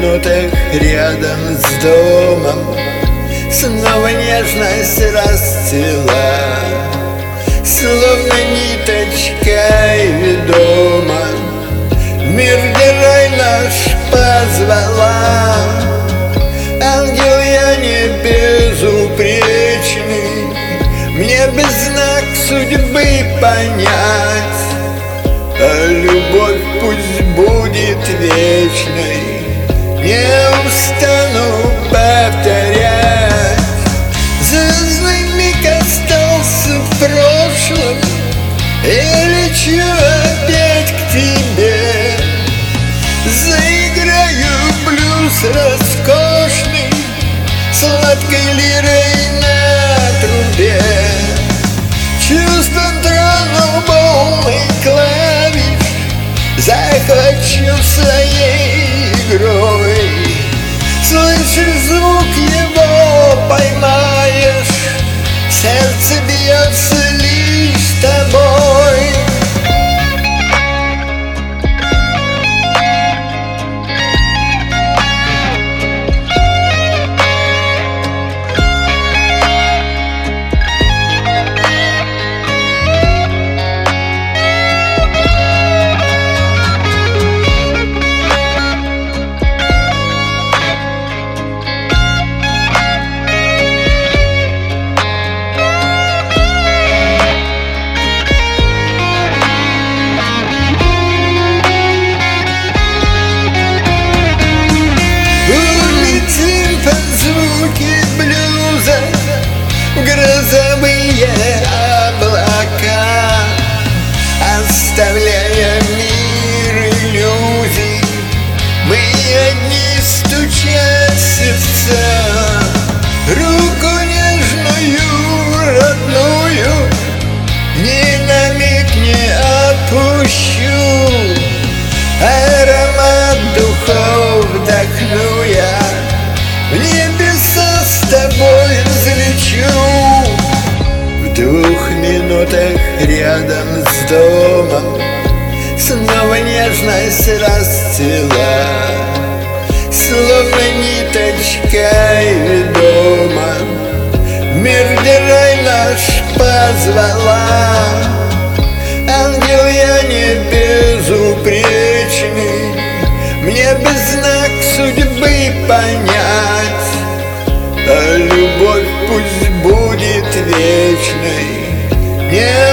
минутах рядом с домом снова нежность расцвела, словно ниточкой ведома мир, где рай наш позвала. Ангел я не безупречный, мне без знак судьбы понять, а любовь пусть будет вечной, не устану повторять. Звездный миг остался в прошлом, я лечу опять к тебе. Заиграю блюз роскошный, сладкой лирой на трубе. Чувством трону волны клавиш, захвачу своей игрой. Слышишь звук его, поймаешь, сердце бьется лишь с тобой. Грозовые облака, оставляя мир иллюзий, мы одни, стуча сердца. Руку нежную, родную, ни на миг не отпущу. Аромат духов вдохну я, в небеса с тобой взлечу. В 2 минутах рядом с домом снова нежность расцвела, словно ниточкой ведома мир, где рай наш позвала. Ангел я не безупречный, мне без знак судьбы понять, а любовь пусть будет вечной, не